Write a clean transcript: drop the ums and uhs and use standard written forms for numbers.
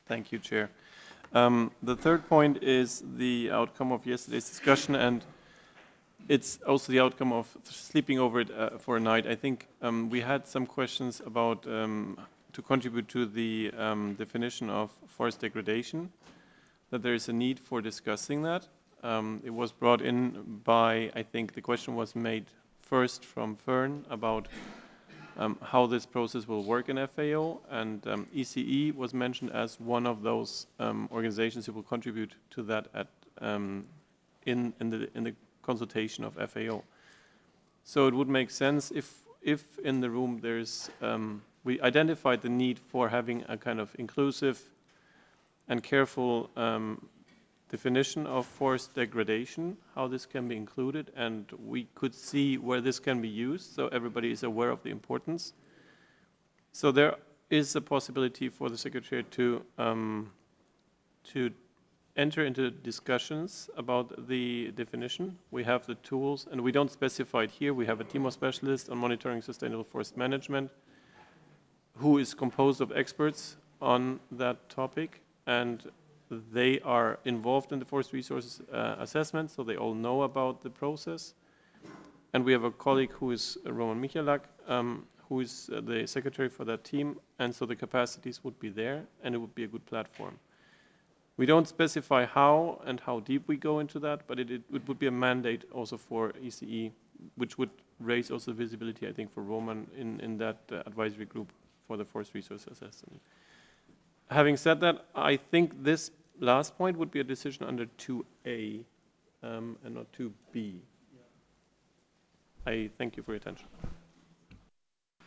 Thank you, Chair. The third point is the outcome of yesterday's discussion, and it's also the outcome of sleeping over it for a night. I think we had some questions about to contribute to the definition of forest degradation, that there is a need for discussing that. It was brought in by, I think the question was made first from Fern about how this process will work in FAO, and ECE was mentioned as one of those organizations who will contribute to that at, in the consultation of FAO. So it would make sense if in the room there's, we identified the need for having a kind of inclusive and careful definition of forest degradation, how this can be included, and we could see where this can be used, so everybody is aware of the importance. So there is a possibility for the Secretary to enter into discussions about the definition. We have the tools, and we don't specify it here. We have a team of specialists on monitoring sustainable forest management who is composed of experts on that topic, and they are involved in the forest resources assessment, so they all know about the process. And we have a colleague who is Roman Michalak, who is the secretary for that team, and so the capacities would be there, and it would be a good platform. We don't specify how and how deep we go into that, but it would be a mandate also for ECE, which would raise also visibility, I think, for Roman in that advisory group for the forest resource assessment. Having said that, I think this last point would be a decision under 2A and not 2B. I thank you for your attention.